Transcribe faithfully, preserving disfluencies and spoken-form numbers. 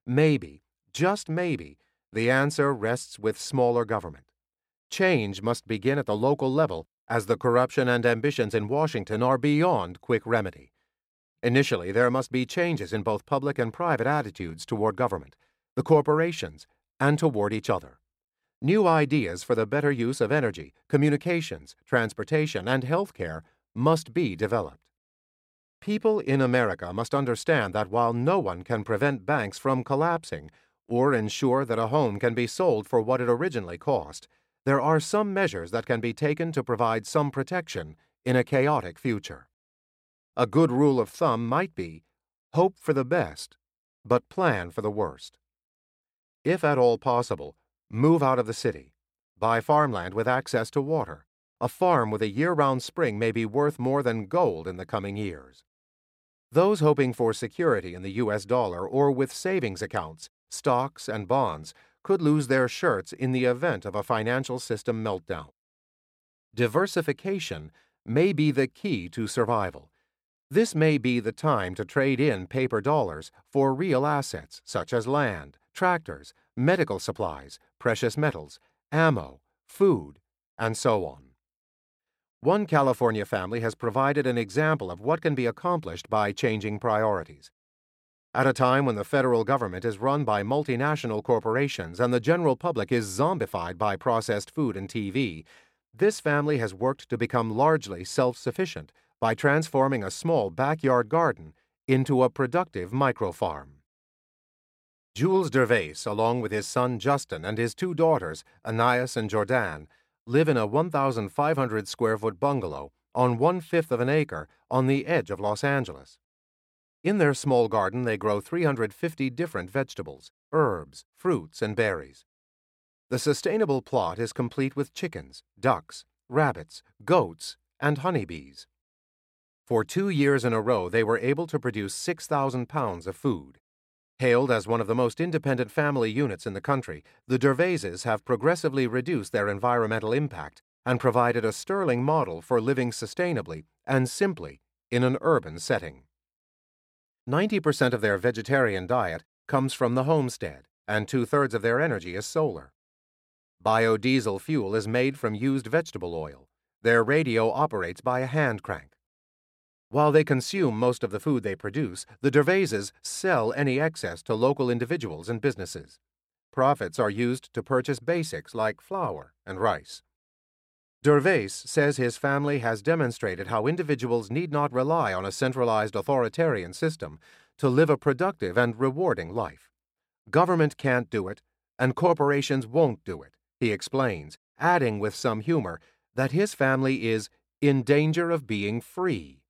Maybe, just maybe, the answer rests with smaller government. Change must begin at the local level, as the corruption and ambitions in Washington are beyond quick remedy. Initially, there must be changes in both public and private attitudes toward government, the corporations, and toward each other. New ideas for the better use of energy, communications, transportation, and health care must be developed. People in America must understand that while no one can prevent banks from collapsing or ensure that a home can be sold for what it originally cost, there are some measures that can be taken to provide some protection in a chaotic future. A good rule of thumb might be, hope for the best, but plan for the worst. If at all possible, move out of the city. Buy farmland with access to water. A farm with a year-round spring may be worth more than gold in the coming years. Those hoping for security in the U S dollar or with savings accounts, stocks, and bonds could lose their shirts in the event of a financial system meltdown. Diversification may be the key to survival. This may be the time to trade in paper dollars for real assets such as land, tractors, medical supplies, precious metals, ammo, food, and so on. One California family has provided an example of what can be accomplished by changing priorities. At a time when the federal government is run by multinational corporations and the general public is zombified by processed food and T V, this family has worked to become largely self-sufficient by transforming a small backyard garden into a productive microfarm. Jules Dervais, along with his son Justin and his two daughters, Anais and Jordan, live in a one thousand five hundred square foot bungalow on one-fifth of an acre on the edge of Los Angeles. In their small garden, they grow three hundred fifty different vegetables, herbs, fruits, and berries. The sustainable plot is complete with chickens, ducks, rabbits, goats, and honeybees. For two years in a row, they were able to produce six thousand pounds of food. Hailed as one of the most independent family units in the country, the Dervaises have progressively reduced their environmental impact and provided a sterling model for living sustainably and simply in an urban setting. ninety percent of their vegetarian diet comes from the homestead, and two-thirds of their energy is solar. Biodiesel fuel is made from used vegetable oil. Their radio operates by a hand crank. While they consume most of the food they produce, the Dervaises sell any excess to local individuals and businesses. Profits are used to purchase basics like flour and rice. Dervais says his family has demonstrated how individuals need not rely on a centralized authoritarian system to live a productive and rewarding life. Government can't do it, and corporations won't do it, he explains, adding with some humor that his family is in danger of being free.